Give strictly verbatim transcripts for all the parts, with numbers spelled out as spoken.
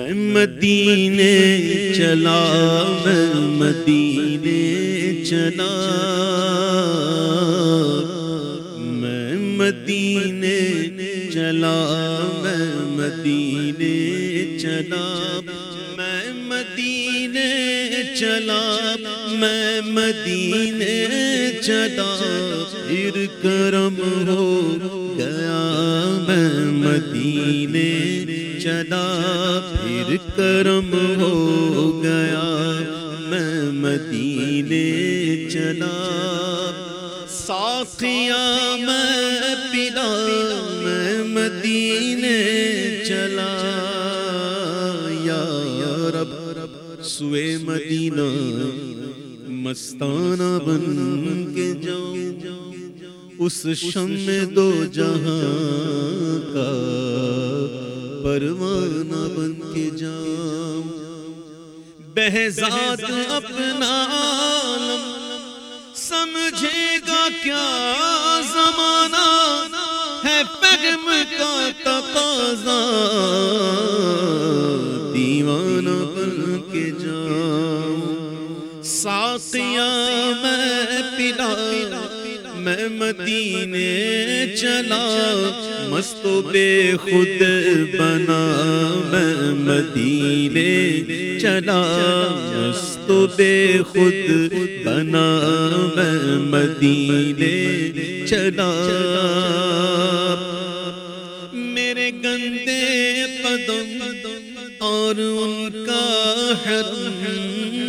میں مدینے چلا میں مدینے چلا میں مدینے چلا میں مدینے چلا میں مدینے چلا میں مدینے چلا پھر کرم ہو گیا میں مدینے چلا پھر کرم ہو گیا میں مدینے چلا ساقیاں میں پلا میں مدینے چلا یا رب سوئے مدینہ مستانہ بن کے جاؤں اس شمع دو جہاں کا پروانہ بن کے جاؤں بہزاد اپنا عالم سمجھے گا کیا زمانہ ہے فہم کا تقاضا دیوانہ بن کے جاؤں ساقیاں میں پلا میں مدینے چلا مست و بے خود بنا میں مدینے چلا مست و بے خود بنا میں مدینے چلا میرے گندے قدم اور ان کا حرم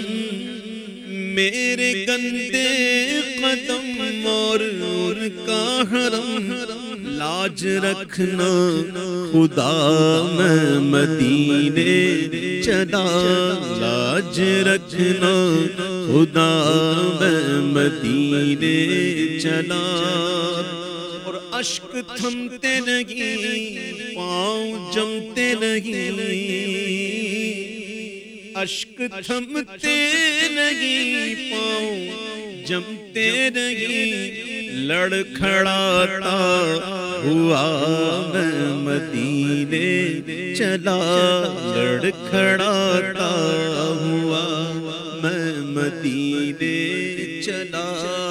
میرے گندے قدم اور ان کا حرم لاج رکھنا خدا میں مدینے چلا لاج رکھنا خدا میں مدینے چلا اور اشک تھمتے نہیں پاؤں جمتے نہیں اشک تھمتے نہیں پاؤں جمتے نہیں لڑکھڑاتا ہوا میں مدینے چلا لڑکھڑاتا ہوا میں مدینے چلا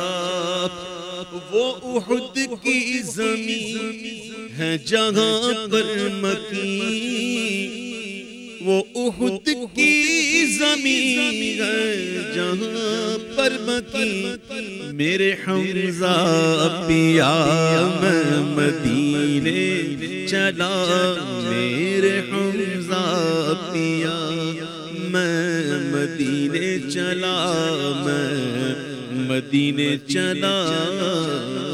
وہ احد کی زمین ہے جہاں پر مکین وہ احد کی زمین ہے جہاں پر مکین میرے حمزہ پیا میں مدینے چلا میرے حمزہ پیا میں مدینے چلا میں مدینے چلا